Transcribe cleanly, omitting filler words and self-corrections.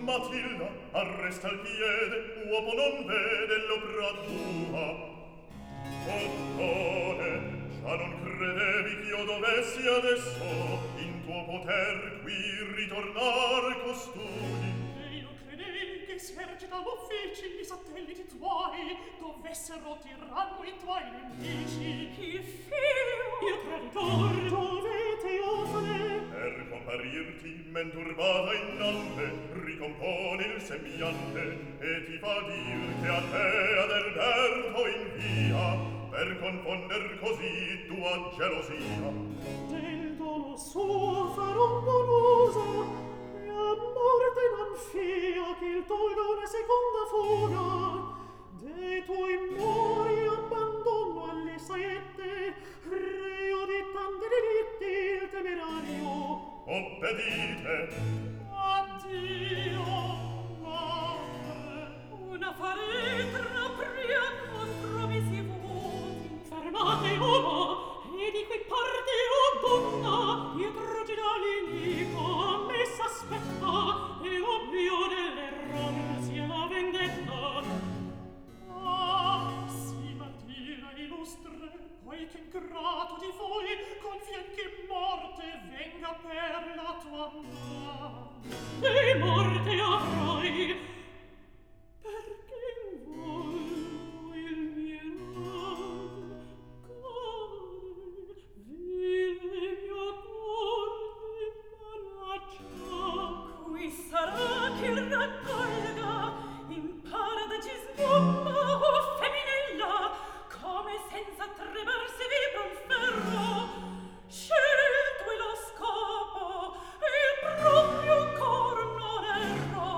Matilda, arresta il piede, uopo non vede l'opera tua. Ottone, già non credevi ch'io dovessi adesso in tuo poter qui ritornar costui. E io credevi che esercita uffici i satelliti tuoi dovessero tiranno i tuoi nemici. Il fio, il traditor, dovete osare. Per comparirti, men turbata innante, ricompone il sembiante e ti fa dir che a te ad Alberto invia per confonder così tua gelosia. Del dono suo farò buon uso e a morte non fia che il tolga una seconda fuga. Dei tuoi mori abbandono alle saette, reo di tanti delitti il temerario. Obbedite! Addio, madre! Una faretra pria contro mi si voti. Fermate, uomo, e di qui parte, o donna, dietro girallinico a me s'aspetta, e l'oblio dell'error sia la vendetta. Ah, sì, Martina illustre, poi che ingrato di voi confien che morte venga per la tua mano. E morte avrai, perché involto il mio core, vil mio cuore manaccia. Qui sarà che il racconto